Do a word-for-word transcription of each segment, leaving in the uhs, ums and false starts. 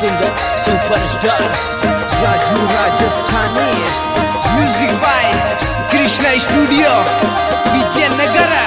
singer superstar Raju Rajasthani. Music by Krishna Studio Vijayanagara.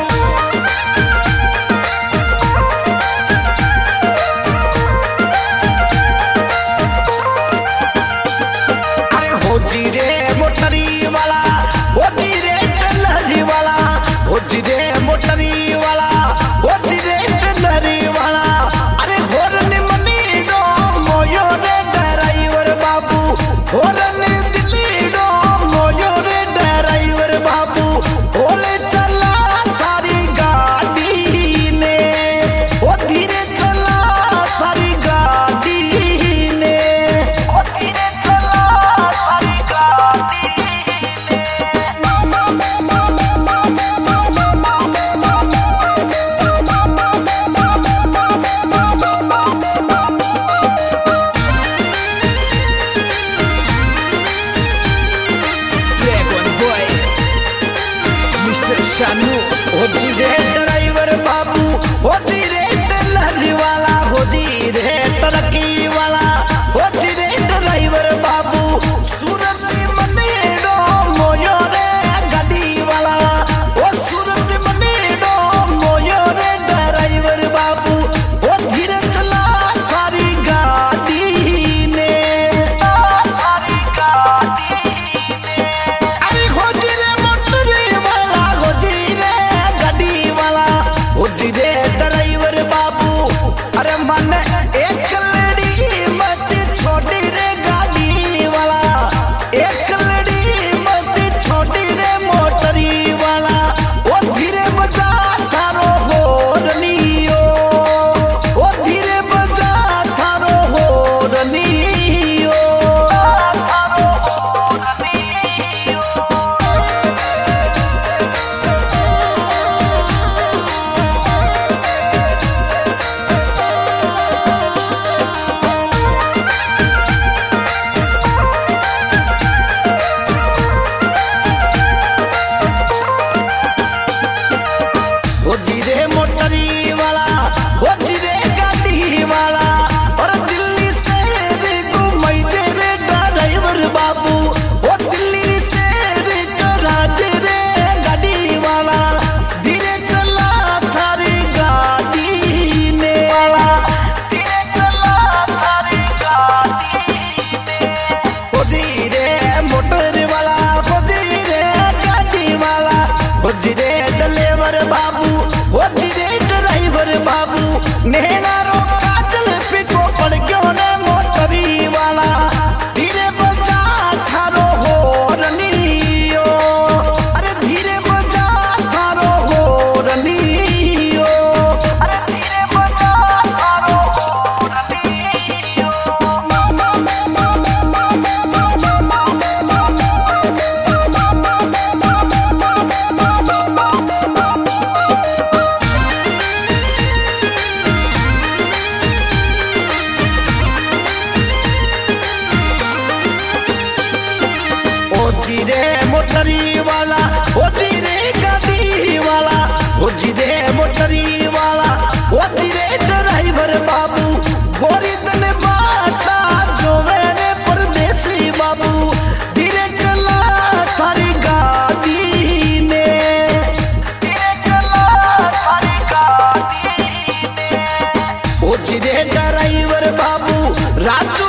अरे होजी रे मोटरी वाला, होजी रे टलहरी वाला, होजी रे मोटरी वाला, होजी रे टलहरी वाला। अरे होरन मनी डो मोयो रे ड्राइवर बाबू, होरन दिल्ली डो मोयो रे ड्राइवर बाबू। ओले चला थारी गाड़ी ने, ओ धीरे चला थारी गाड़ी ने, ओ धीरे चला थारी गाड़ी ने। Dragon Boy Mister Shanu. होजी रे ड्राइवर बाबू, होजी रे टलहरी वाला, होजी रे टरकी वाला, होजी रे ड्राइवर बाबू। सूरत मनेडो मोयो रे गाड़ी वाला, ओ सूरत मनेडो मोयो रे ड्राइवर बाबू। ओ धीरे चला थारी गाड़ी ने, थारी गाड़ी ने। अरे होजी रे मोटरी वाला, होजी रे गाड़ी वाला, होजी रे ड्राइवर बाबू। अरे मन एक लड़ी मत छोटी रे गाड़ी वाला, एक लड़ी मत छोटी रे मोटरी वाला। ओ धीरे बजा थारो होरनियो, ओ धीरे बजा थारो होरनियो, थारो होरनियो। होजी रे मोटरी वाला, होजी रे गाड़ी वाला। और दिल्ली से रे घुमाई दे रे ड्राइवर बाबू, ओ दिल्ली से रे कराज रे गाड़ी वाला। धीरे चला थारी गाड़ी ने वाला, धीरे चला थारी गाड़ी ने। होजी रे मोटर वाला, होजी रे गाड़ी वाला, होजी रे ड्राइवर बाबू, होजी रे ड्राइवर बाबू। नैना रो काजल पिको पड़ गयो ने मोटरी वाला। धीरे बजा थारो होरनियो, अरे धीरे बजा थारो होरनियो, अरे धीरे बजा थारो होरनियो। होजी रे मोटरी वाला, होजी रे गाड़ी वाला, होजी रे मोटरी वाला, होजी रे ड्राइवर बाबू। गोरी तन बाटा जो मेरे परदेसी बाबू। धीरे चला थारी गाड़ी ने, धीरे चला थारी गाड़ी ने। होजी रे ड्राइवर बाबू, राजू